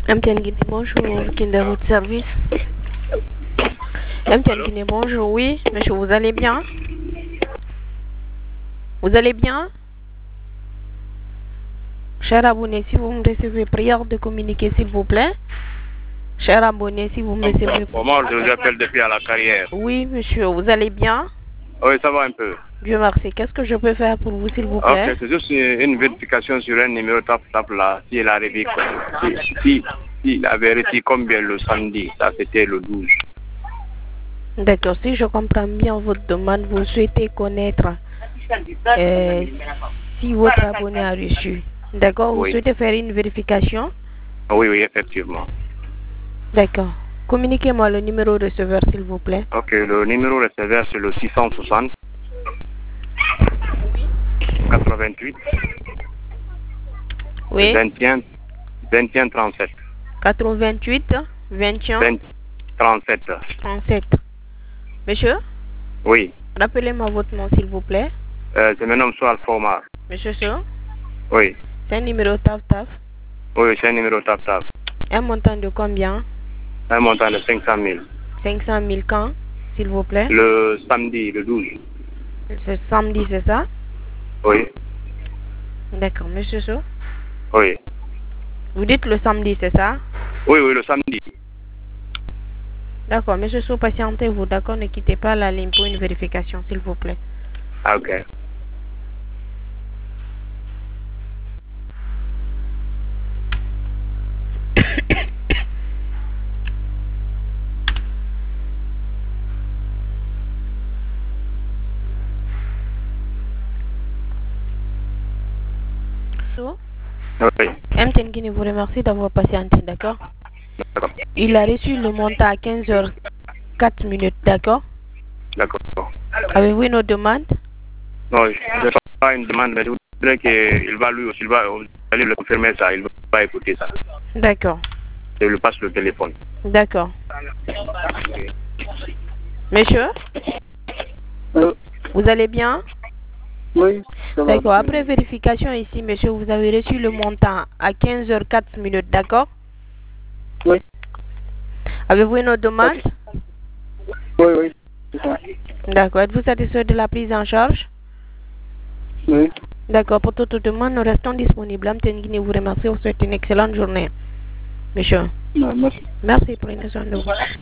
MTN Guinée, bonjour, Kinder Road Service. MTN Guinée, bonjour, oui, monsieur, vous allez bien? Vous allez bien? Cher abonné, si vous me recevez, prière de communiquer, s'il vous plaît. Cher abonné, si vous me recevez... Moi, je vous appelle depuis à la carrière. Oui, monsieur, vous allez bien? Oui, ça va un peu. Dieu merci. Qu'est-ce que je peux faire pour vous, s'il vous plaît? Ok, c'est juste une vérification sur un numéro tap là, si elle arrive, si il avait reçu combien le samedi, ça c'était le 12. D'accord, si je comprends bien votre demande, vous souhaitez connaître si votre abonné a reçu. D'accord, vous souhaitez faire une vérification? Oui, oui, effectivement. D'accord. Communiquez-moi le numéro receveur, s'il vous plaît. Ok, le numéro receveur, c'est le 660 88 oui. 21 37. 88 21 37. 37. Monsieur? Oui. Rappelez-moi votre nom, s'il vous plaît. Je me nomme Soal Formar. Monsieur Soal? Oui. C'est un numéro taf-taf? Oui, c'est un numéro taf-taf. Un montant de combien? Un montant de 500 000. 500 000 quand, s'il vous plaît? Le samedi, le 12. C'est samedi, c'est ça? Oui. D'accord, monsieur Soal? Oui. Vous dites le samedi, c'est ça? Oui, oui, le samedi. D'accord, monsieur Soal, patientez-vous, d'accord? Ne quittez pas la ligne pour une vérification, s'il vous plaît. Ah, ok. Oui. MTN Guinée vous remercie d'avoir patienté, d'accord? Il a reçu le montant à 15h04, d'accord? D'accord. Avez-vous une autre demande? Non, je n'ai pas une demande, mais je voudrais qu'il va lui aussi, il va aller le confirmer ça, il va écouter ça. D'accord. Je lui passe le téléphone. D'accord. Monsieur? Vous allez bien? Oui. D'accord. Après vérification ici, monsieur, vous avez reçu le montant à 15h04, d'accord? Oui. Avez-vous une autre demande? Oui, oui. D'accord. Êtes-vous satisfait de la prise en charge? Oui. D'accord. Pour toute demande, nous restons disponibles. MTN Guinée vous remercie. Vous souhaite une excellente journée. Monsieur. Non, merci. Merci. Prenez soin de vous.